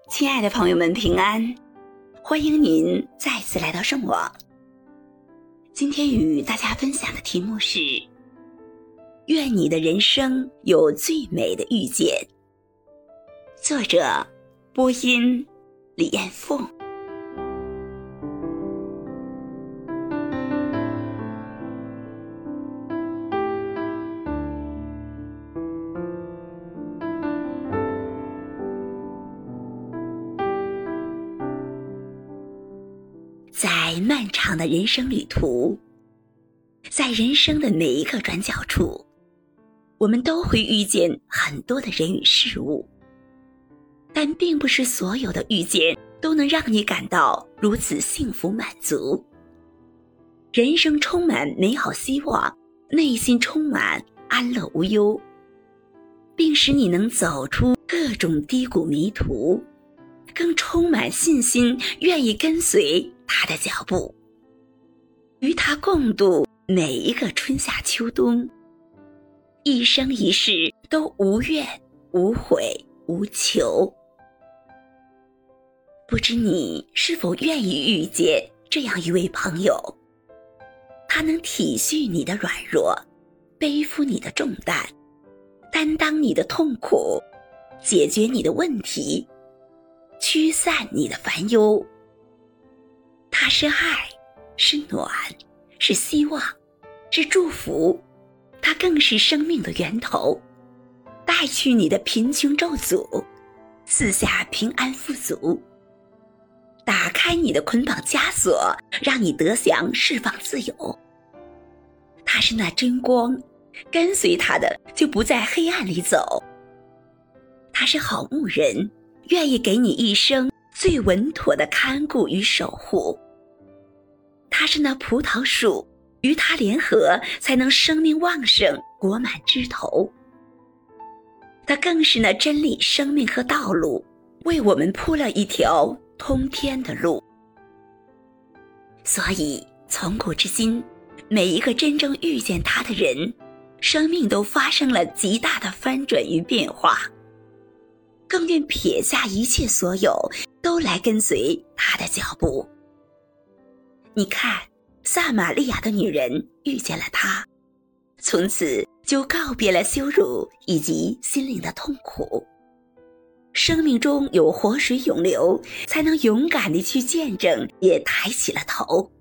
亲爱的朋友们，平安！欢迎您再次来到圣网。今天与大家分享的题目是：愿你的人生有最美的遇见。作者：播音李艳凤。在漫长的人生旅途，在人生的每一个转角处，我们都会遇见很多的人与事物，但并不是所有的遇见都能让你感到如此幸福满足。人生充满美好希望，内心充满安乐无忧，并使你能走出各种低谷迷途，更充满信心，愿意跟随他的脚步，与他共度每一个春夏秋冬，一生一世都无怨无悔无求。不知你是否愿意遇见这样一位朋友，他能体恤你的软弱，背负你的重担，担当你的痛苦，解决你的问题，驱散你的烦忧。他是爱，是暖，是希望，是祝福，他更是生命的源头，带去你的贫穷咒诅，赐下平安富足，打开你的捆绑枷锁，让你得享释放自由。他是那真光，跟随他的就不在黑暗里走。他是好牧人，愿意给你一生最稳妥的看顾与守护。他是那葡萄树，与他联合才能生命旺盛，果满枝头。他更是那真理、生命和道路，为我们铺了一条通天的路。所以从古至今，每一个真正遇见他的人，生命都发生了极大的翻转与变化，更愿撇下一切所有，都来跟随他的脚步。你看，撒玛利亚的女人遇见了他，从此就告别了羞辱以及心灵的痛苦。生命中有活水涌流，才能勇敢地去见证，也抬起了头。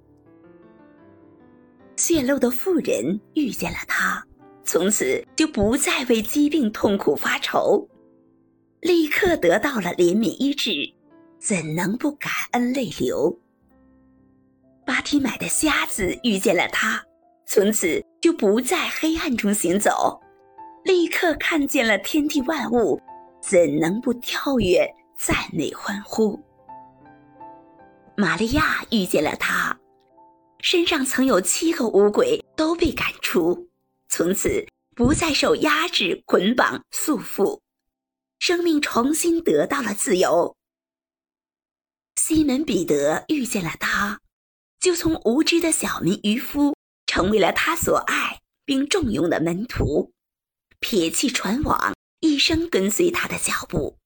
血漏的妇人遇见了他，从此就不再为疾病痛苦发愁，立刻得到了怜悯医治，怎能不感恩泪流？巴提买的瞎子遇见了他，从此就不在黑暗中行走，立刻看见了天地万物，怎能不跳跃赞美欢呼？玛利亚遇见了他，身上曾有7个污鬼都被赶出，从此不再受压制、捆绑、束缚，生命重新得到了自由。西门彼得遇见了他，就从无知的小民渔夫成为了他所爱并重用的门徒，撇弃船网，一生跟随他的脚步。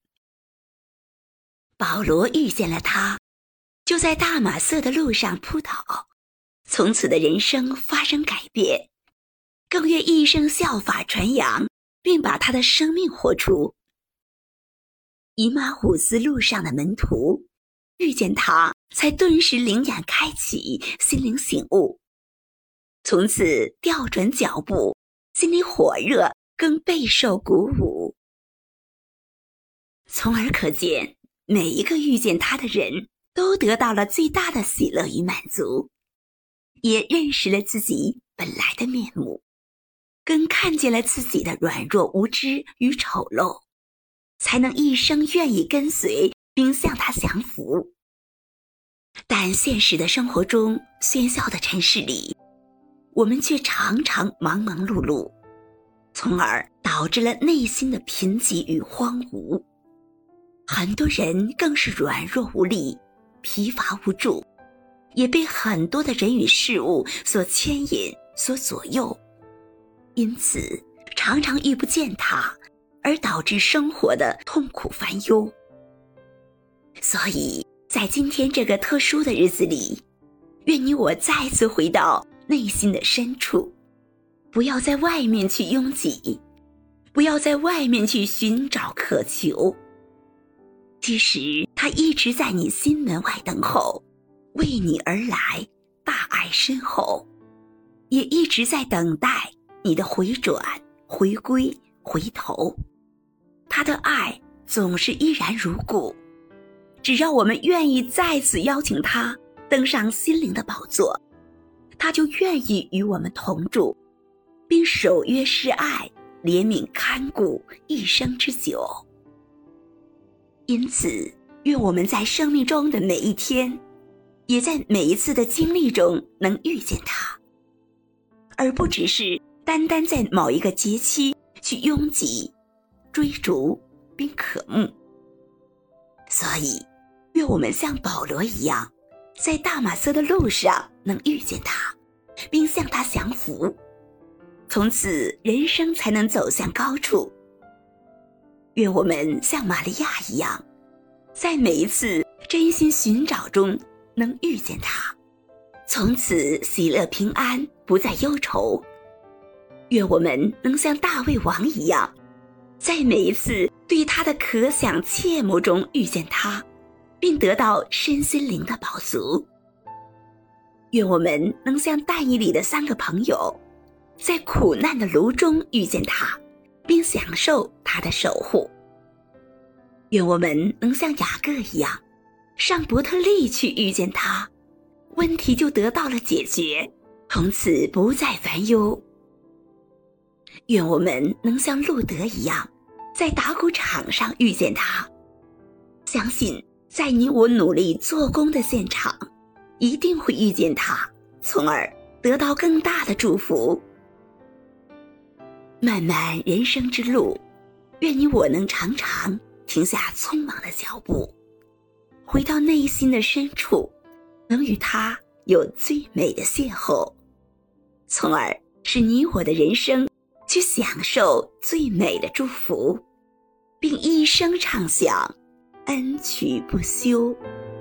保罗遇见了他，就在大马色的路上扑倒，从此的人生发生改变，更愿一生效法传扬，并把他的生命活出。以马忤斯路上的门徒遇见他，才顿时灵眼开启，心灵醒悟，从此调转脚步，心里火热，更备受鼓舞。从而可见，每一个遇见他的人都得到了最大的喜乐与满足，也认识了自己本来的面目，更看见了自己的软弱无知与丑陋，才能一生愿意跟随并向他降服。但现实的生活中，喧嚣的尘世里，我们却常常忙忙碌碌，从而导致了内心的贫瘠与荒芜。很多人更是软弱无力，疲乏无助，也被很多的人与事物所牵引，所左右，因此常常遇不见他，而导致生活的痛苦烦忧。 所以在今天这个特殊的日子里，愿你我再次回到内心的深处，不要在外面去拥挤，不要在外面去寻找渴求。其实他一直在你心门外等候，为你而来，大爱深厚，也一直在等待你的回转、回归、回头。他的爱总是依然如故，只要我们愿意再次邀请他登上心灵的宝座，他就愿意与我们同住，并守约施爱，怜悯看顾一生之久。因此，愿我们在生命中的每一天，也在每一次的经历中能遇见他，而不只是单单在某一个节期去拥挤、追逐并渴慕。所以，愿我们像保罗一样，在大马色的路上能遇见他，并向他降服，从此人生才能走向高处。愿我们像玛利亚一样，在每一次真心寻找中能遇见他，从此喜乐平安，不再忧愁。愿我们能像大卫王一样，在每一次对他的可想切慕中遇见他，并得到身心灵的饱足。愿我们能像但以理的3个朋友，在苦难的炉中遇见他，并享受他的守护。愿我们能像雅各一样，上伯特利去遇见他，问题就得到了解决，从此不再烦忧。愿我们能像路德一样，在打谷场上遇见他，相信在你我努力做工的现场，一定会遇见他，从而得到更大的祝福。漫漫人生之路，愿你我能常常停下匆忙的脚步，回到内心的深处，能与他有最美的邂逅，从而使你我的人生去享受最美的祝福，并一生唱响，恩曲不休。